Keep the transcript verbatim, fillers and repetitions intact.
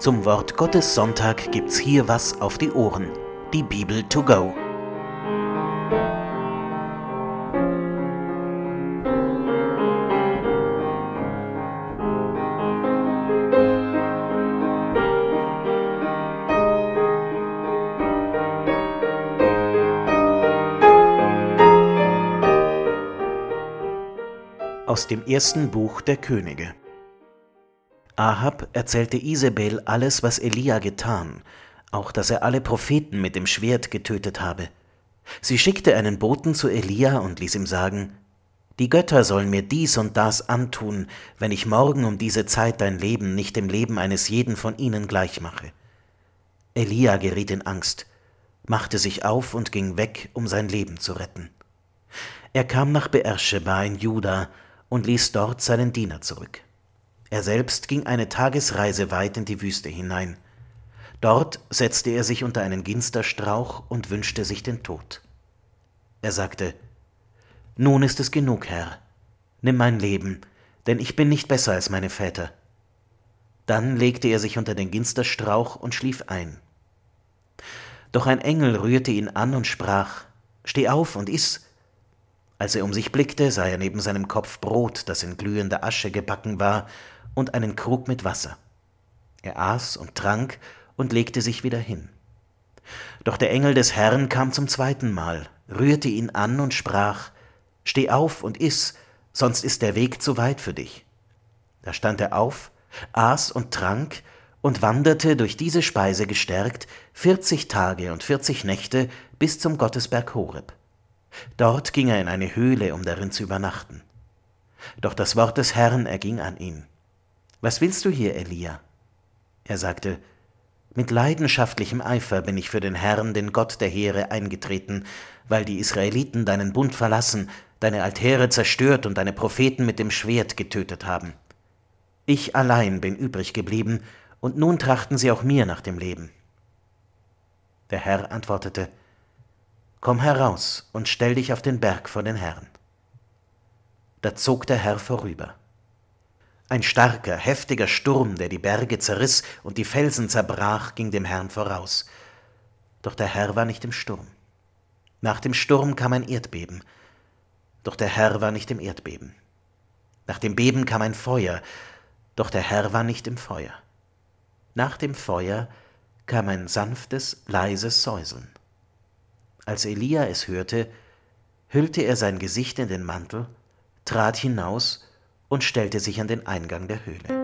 Zum Wort Gottes Sonntag gibt's hier was auf die Ohren. Die Bibel to go. Aus dem ersten Buch der Könige. Ahab erzählte Isabel alles, was Elia getan, auch dass er alle Propheten mit dem Schwert getötet habe. Sie schickte einen Boten zu Elia und ließ ihm sagen: Die Götter sollen mir dies und das antun, wenn ich morgen um diese Zeit dein Leben nicht dem Leben eines jeden von ihnen gleichmache. Elia geriet in Angst, machte sich auf und ging weg, um sein Leben zu retten. Er kam nach Beersheba in Juda und ließ dort seinen Diener zurück. Er selbst ging eine Tagesreise weit in die Wüste hinein. Dort setzte er sich unter einen Ginsterstrauch und wünschte sich den Tod. Er sagte: Nun ist es genug, Herr, nimm mein Leben, denn ich bin nicht besser als meine Väter. Dann legte er sich unter den Ginsterstrauch und schlief ein. Doch ein Engel rührte ihn an und sprach: Steh auf und iss. Als er um sich blickte, sah er neben seinem Kopf Brot, das in glühender Asche gebacken war, und einen Krug mit Wasser. Er aß und trank und legte sich wieder hin. Doch der Engel des Herrn kam zum zweiten Mal, rührte ihn an und sprach: Steh auf und iss, sonst ist der Weg zu weit für dich. Da stand er auf, aß und trank und wanderte durch diese Speise gestärkt vierzig Tage und vierzig Nächte bis zum Gottesberg Horeb. Dort ging er in eine Höhle, um darin zu übernachten. Doch das Wort des Herrn erging an ihn: Was willst du hier, Elia? Er sagte: Mit leidenschaftlichem Eifer bin ich für den Herrn, den Gott der Heere, eingetreten, weil die Israeliten deinen Bund verlassen, deine Altäre zerstört und deine Propheten mit dem Schwert getötet haben. Ich allein bin übrig geblieben, und nun trachten sie auch mir nach dem Leben. Der Herr antwortete: Komm heraus und stell dich auf den Berg vor den Herrn. Da zog der Herr vorüber. Ein starker, heftiger Sturm, der die Berge zerriss und die Felsen zerbrach, ging dem Herrn voraus. Doch der Herr war nicht im Sturm. Nach dem Sturm kam ein Erdbeben. Doch der Herr war nicht im Erdbeben. Nach dem Beben kam ein Feuer. Doch der Herr war nicht im Feuer. Nach dem Feuer kam ein sanftes, leises Säuseln. Als Elia es hörte, hüllte er sein Gesicht in den Mantel, trat hinaus und stellte sich an den Eingang der Höhle.